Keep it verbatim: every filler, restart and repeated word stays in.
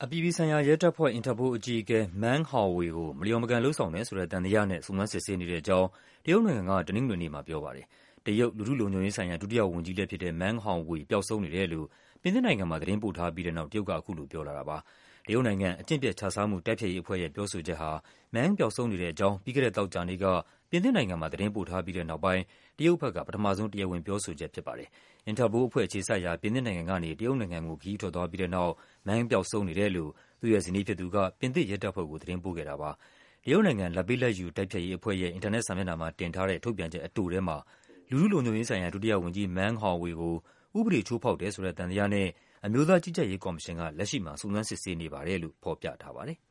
အပြည်ပြည်ဆိုင်ရာရဲတပ်ဖွဲ့ Interpol အကြီးအကဲ Meng Hongwei ကို မလျော်မကန်လုပ်ဆောင်တယ်ဆိုတဲ့သံသယနဲ့ စုံစမ်းစစ်ဆေးနေတဲ့အကြောင်း တရုတ်နိုင်ငံက တနင်္ဂနွေနေ့မှာပြောပါတယ်။ တရုတ် လူထုလုံခြုံရေးဆိုင်ရာ ဒုတိယဝန်ကြီးလည်းဖြစ်တဲ့ Meng Hongwei ပျောက်ဆုံးနေတယ်လို့ ပြင်သစ်နိုင်ငံမှာ သတင်းပို့ထားပြီးတဲ့နောက် တရုတ်က အခုလိုပြောလာတာပါ။ တရုတ်နိုင်ငံ အကျင့်ပျက်ခြစားမှု တိုက်ဖျက်ရေးအဖွဲ့ရဲ့ ပြောဆိုချက်ဟာ Meng ပျောက်ဆုံးနေတဲ့အကြောင်း ပြီးခဲ့တဲ့သောကြာနေ့က ပြင်သစ်နိုင်ငံမှာ သတင်းပို့ထားပြီးတဲ့နောက်ပိုင်း တရုတ်ဘက်က ပထမဆုံး တရားဝင်ပြောဆိုချက်ဖြစ်ပါတယ်။ Interpol အဖွဲ့အခြေစိုက်ရာ ပြင်သစ်နိုင်ငံကနေ တရုတ်နိုင်ငံကို ခရီးထွက်သွားပြီးတဲ့နောက် Meng ပျောက်ဆုံးနေတယ်လို့ သူ့ရဲ့ဇနီးဖြစ်သူက ပြင်သစ်ရဲတပ်ဖွဲ့ကို သတင်းပို့ခဲ့တာပါ။ တရုတ်နိုင်ငံ လာဘ်ပေးလာဘ်ယူ တိုက်ဖျက်ရေးအဖွဲ့ရဲ့ အင်တာနက်စာမျက်နှာမှာတင်ထားတဲ့ ထုတ်ပြန်ချက်အတိုထဲမှာ လူထုလုံခြုံရေးဆိုင်ရာ ဒုတိယဝန်ကြီး Meng Hongwei ကို ဥပဒေချိုးဖောက်တယ်ဆိုတဲ့သံသယနဲ့ အမျိုးသားကြီးကြပ်ရေးကော်မရှင်က လက်ရှိမှာ စုံစမ်းစစ်ဆေးနေပါတယ်လို့ ဖော်ပြထားပါတယ်။